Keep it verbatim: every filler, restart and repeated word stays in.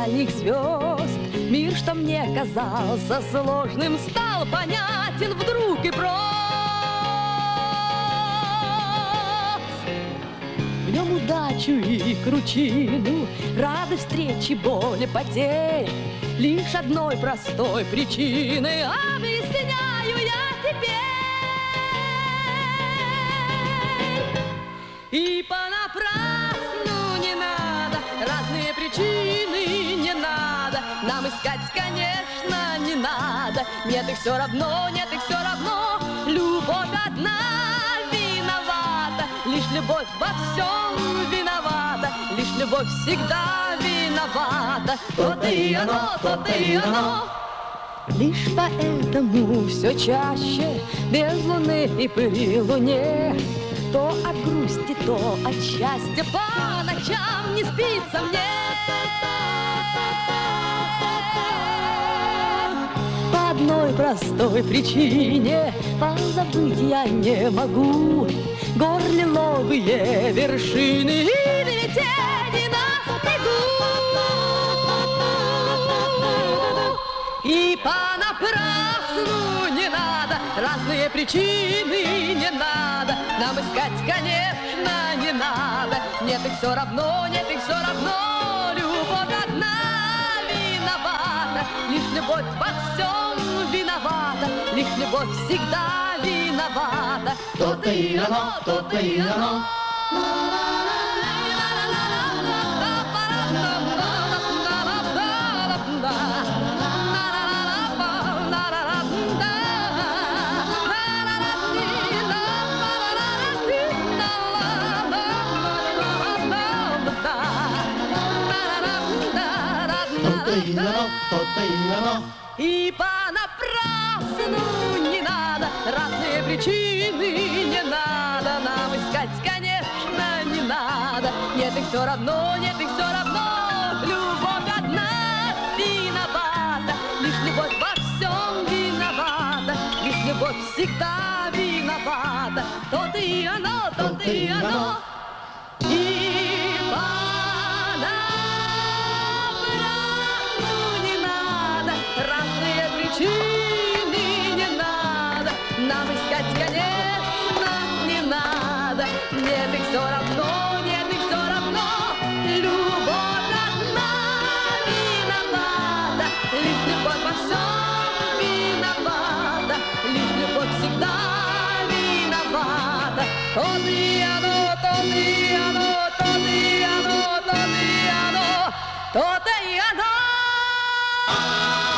дальних звезд. Мир, что мне казался сложным, стал понятен вдруг и прост. В нем удачу и кручину, радость встречи, боль и потерь, лишь одной простой причины объясняю я теперь. И понапрасну не надо, разные причины не надо нам искать, конечно, не надо. Нет, их все равно, нет, их все равно. Любовь одна виновата, лишь любовь во всем виновата, лишь любовь всегда виновата. То-то и оно, то-то и оно. Лишь поэтому все чаще без луны и при луне то от грусти, то от счастья по ночам не спится мне. По одной простой причине позабыть я не могу гор лиловые вершины и метели на снегу. И понапрасну не надо, разные причины не надо нам искать, конечно, не надо. Нет, их все равно, нет, их все равно. Любовь одна виновата, лишь любовь во всем виновата, лишь любовь всегда виновата. То-то и оно, то-то и оно. И понапрасну не надо, разные причины не надо нам искать, конечно, не надо. Нет, их все равно, нет, их все равно. Любовь одна виновата, лишь любовь во всем виновата, лишь любовь всегда виновата. То-то и оно, то-то и оно. И причины не надо нам искать, конечно, не надо. Нет, их все равно, нет, их все равно. Любовь одна виновата, лишь любовь во всем виновата, лишь любовь всегда виновата. То-то и оно, то-то и оно, то-то и оно, то-то и оно, то-то и оно.